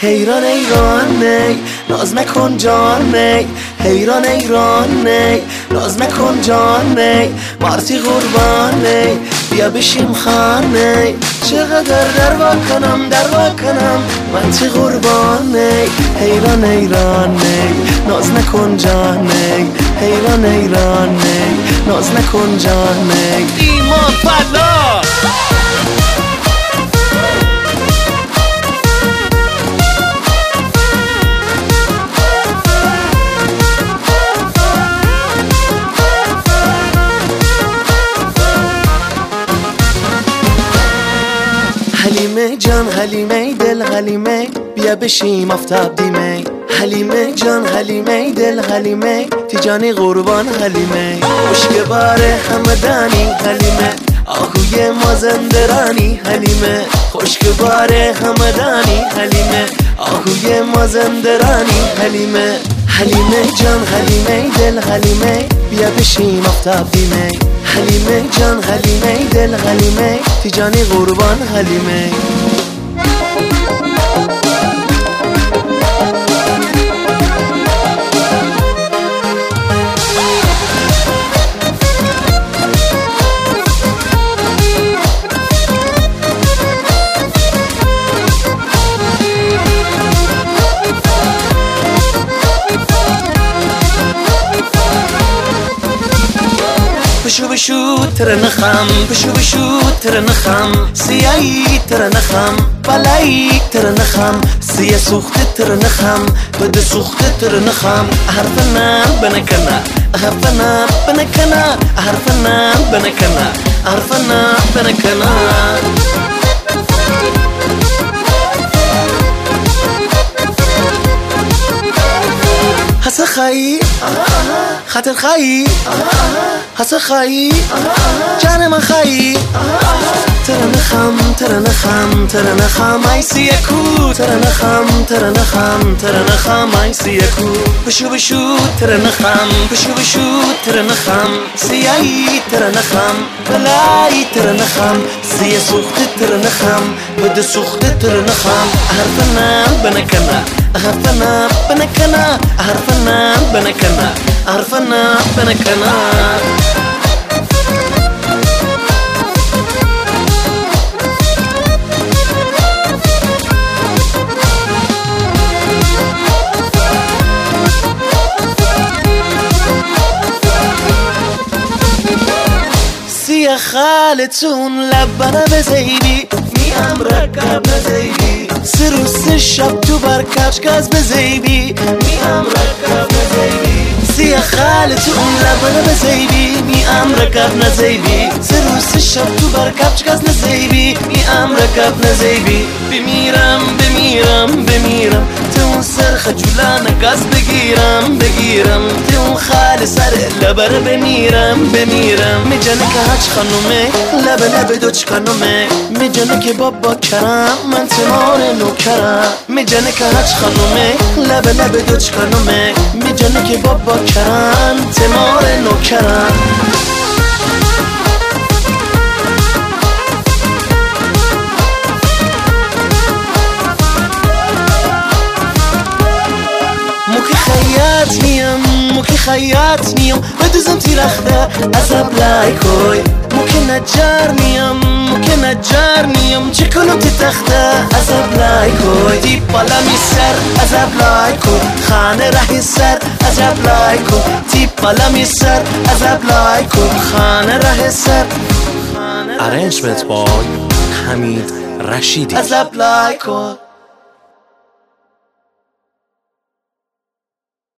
حیران ایران نی ناز نکن جان نی حیران ایران نی ناز نکن جان نی مارتی قربان نی بیا بشیم خانه چقدر دروا کنم من تی قربان نی حیران ایران نی ناز نکن جان نی حیران ایران نی ناز نکن جان نی ایمان فلا حلیمه جان حلیمه دل حلیمه بیا بشیم آفتاب دیمه حلیمه جان حلیمه دل حلیمه تیجانی قربان حلیمه خوشگوار همدانی حلیمه آهوی مازندرانی حلیمه خوشگوار همدانی حلیمه آهوی مازندرانی حلیمه حلیمه جان حلیمه دل حلیمه بیا بشیم آفتاب دیمه حلیمه جان حلیمه دل حلیمه تیجانی قربان حلیمه بشو ترنخم بشو ترنخم سیایی ترنخم بلایی ترنخم سیه سوخت ترنخم بد سوخت ترنخم حرفنا بنکنا حرفنا بنکنا حرفنا بنکنا حرفنا بنکنا حس خایی خاطر خایی حس خایی جان من خایی ترنخم ای سیکو ترنخم ای سیکو بشو ترنخم سیایی ترنخم بلایی ترنخم سیه سوخت ترنخم بد سوخت ترنخم حرفنا بنکنا حرفنا بنکنا حرفنا بنکنا حرفنا بنکنا سیه خالتون لبنه بزیبی میم رکب نزیبی سروس شب تو برکبش گاز بزیبی میم رکب نزیبی سیه خالتون لبنه بزیبی میم رکب نزیبی سروس شب تو برکبش گاز نزیبی میم رکب نزیبی بمیرم تو سر خجولانه گاز بگیرم تو خال سر لبر بمیرم میجنه که هچ خانومه لب دوچ خانومه میجنه که بابا کرم من تمار نوکرم میجنه که هچ خانومه لب دوچ خانومه میجنه که بابا کرم تمار نوکرم موکی خیاط میم بدوزم تیرخته عذاب لایکوی موکی نجار میم چه کنم تی تخته عذاب لایکوی دی بالا می سر عذاب لایکوی خانه رهی سر عذاب لایکوی دی بالا می سر عذاب لایکوی خانه رهی سر Arrangement by Hamid Rashidi. عذاب لایکوی